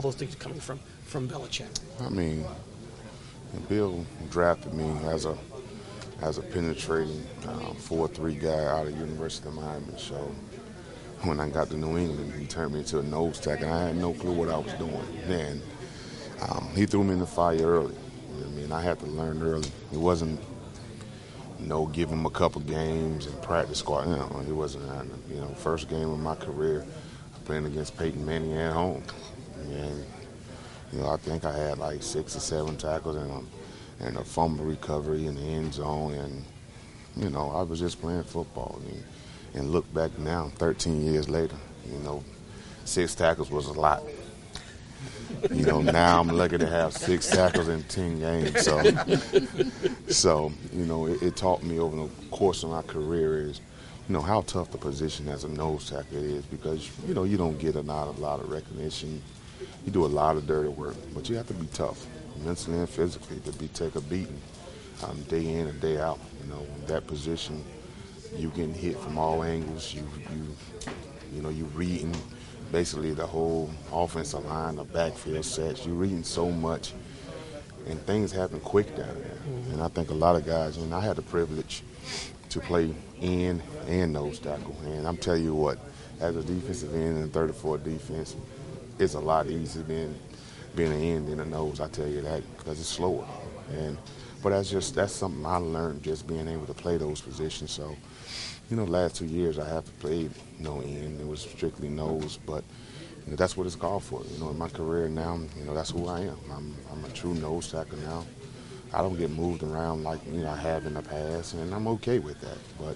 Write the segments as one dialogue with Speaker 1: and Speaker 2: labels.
Speaker 1: those things coming from Belichick?
Speaker 2: I mean, Bill drafted me as a penetrating 4-3 guy out of University of Miami. So when I got to New England, he turned me into a nose tackle. I had no clue what I was doing. And he threw me in the fire early. You know what I mean, I had to learn early. It wasn't give him a couple games and practice squad. It wasn't. First game of my career, playing against Peyton Manning at home, and I think I had like 6 or 7 tackles and a fumble recovery in the end zone, and I was just playing football. And look back now, 13 years later, 6 tackles was a lot. Now I'm lucky to have 6 tackles in 10 games. So it taught me over the course of my career is, how tough the position as a nose tackle is, because, you don't get a lot of recognition. You do a lot of dirty work, but you have to be tough, mentally and physically, to take a beating day in and day out. That position, you getting hit from all angles. You reading basically the whole offensive line, the backfield sets. You're reading so much, and things happen quick down there. Mm-hmm. And I think a lot of guys, and I had the privilege to play end and nose tackle. And I'm telling you what, as a defensive end in the 34 defense, it's a lot easier than being an end than a nose. I tell you that, because it's slower. But that's something I learned just being able to play those positions. So, the last 2 years I haven't played end. It was strictly nose, but that's what it's called for. In my career now, that's who I am. I'm a true nose tackle now. I don't get moved around like I have in the past, and I'm okay with that. But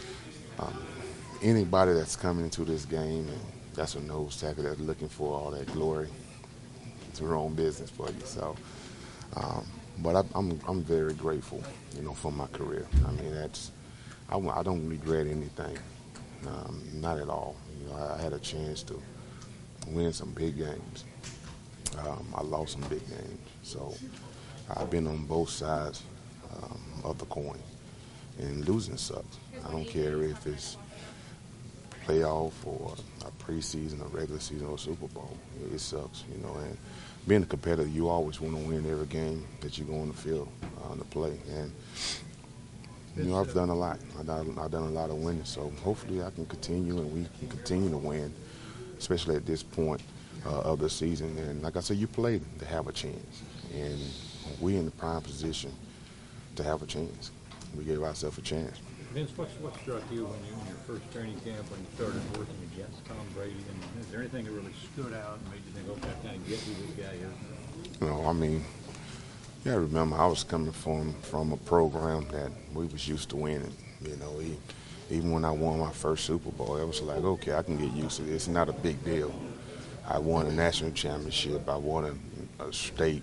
Speaker 2: anybody that's coming into this game and that's a nose tackle that's looking for all that glory, it's their own business for you. So, but I'm very grateful, for my career. I mean, I don't regret anything, not at all. I had a chance to win some big games. I lost some big games. So I've been on both sides of the coin, and losing sucks. I don't care if it's playoff or a preseason, a regular season, or a Super Bowl. It sucks, and being a competitor, you always want to win every game that you go on the field to play. And I've done a lot. I've done a lot of winning, so hopefully I can continue and we can continue to win, especially at this point of the season. And like I said, you play to have a chance, and we're in the prime position to have a chance. We gave ourselves a chance.
Speaker 3: Vince, what struck you when you in your first training camp when you started working against Tom Brady? And is there anything that really stood out and made you think, okay, I kind of get who this guy is?
Speaker 2: You gotta remember, I was coming from a program that we was used to winning. Even when I won my first Super Bowl, it was like, okay, I can get used to this. It's not a big deal. I won a national championship. I won a state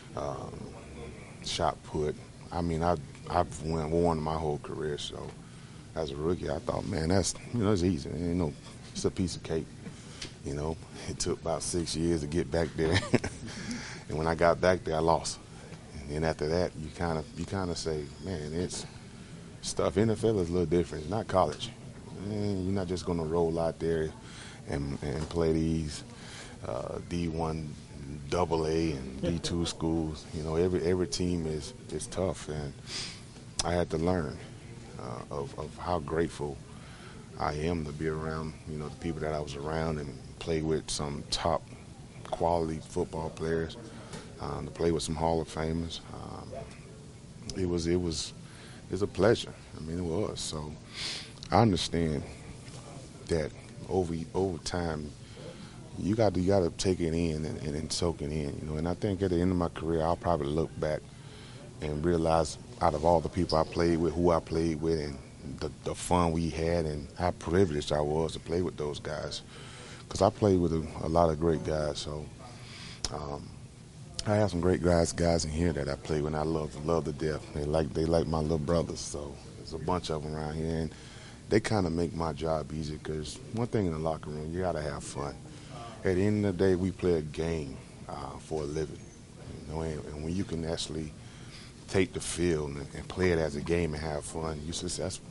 Speaker 2: shot put. I've won my whole career. So as a rookie, I thought, man, that's it's easy. It's a piece of cake. It took about 6 years to get back there, and when I got back there, I lost. And after that, you kind of say, man, it's stuff. NFL is a little different. It's not college. You're not just going to roll out there and play these D1, AA, and D2 schools. Every team is tough, and I had to learn of how grateful I am to be around, the people that I was around and play with some top quality football players. To play with some Hall of Famers. It was a pleasure. It was. So I understand that over time you got to take it in and soak it in. And I think at the end of my career, I'll probably look back and realize out of all the people I played with, who I played with, and the fun we had, and how privileged I was to play with those guys, because I played with a lot of great guys. So. I have some great guys in here that I play with, and I love to death. They like my little brothers. So there's a bunch of them around here, and they kind of make my job easy, because one thing in the locker room, you got to have fun. At the end of the day, we play a game for a living, and when you can actually take the field and play it as a game and have fun, you're successful.